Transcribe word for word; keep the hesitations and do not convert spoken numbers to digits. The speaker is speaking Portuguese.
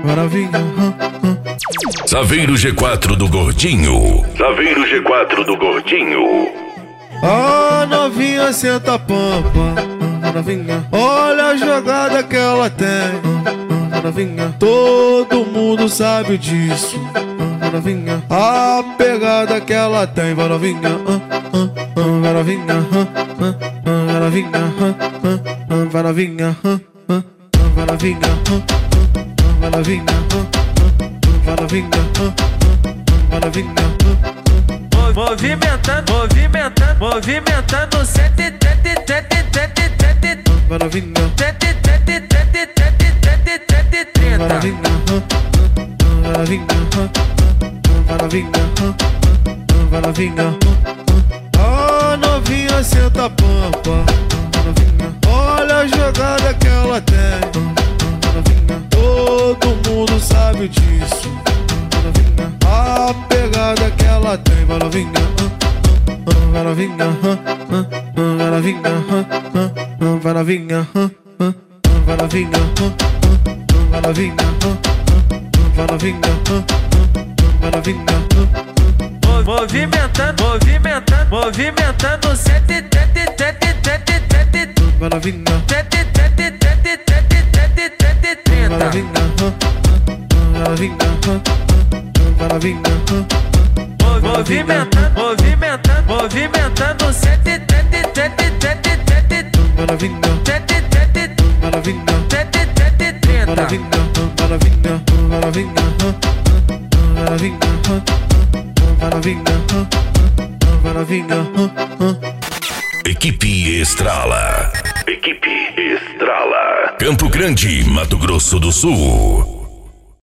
Maravilha. Saveiro G quatro do Gordinho. Saveiro G quatro do Gordinho. A novinha senta a pampa. Maravilha. Olha a jogada que ela tem. Maravilha. Todo mundo sabe disso. Maravilha. A pegada que ela tem. Maravilha. Maravilha. Maravilha. Maravilha. Maravilha. Maravilha. Maravilha. Maravilha. Movimentando, movimentando, movimentando sete, sete, sete, sete, sete. Maravilha. Sete, sete, sete, sete, sete, sete, trinta. Maravilha. Maravilha. Maravilha. Maravilha. A novinha senta a pampa. Maravilha. Olha a jogada que ela tem. Maravilha. Todo mundo sabe disso. Maravilha. A pegada que ela tem. Maravilha. Maravilha. Maravilha. Maravilha. Maravilha. Maravilha. Maravilha. Maravilha. Movimentando, movimentando, movimentando sete, sete, sete, sete, sete. Maravilha. Sete, sete, sete, sete, sete, sete, trinta. Maravilha. Maravilha. Maravilha. Movimentando, movimentando, movimentando sete, sete, sete, sete, sete. Maravilha. Sete, sete, Maravilha. sete, sete, trinta. Maravilha. Maravilha. Maravilha. Maravilha. Maravilha. Maravilha. Equipe Estrala. Equipe Estrala. Campo Grande, Mato Grosso do Sul.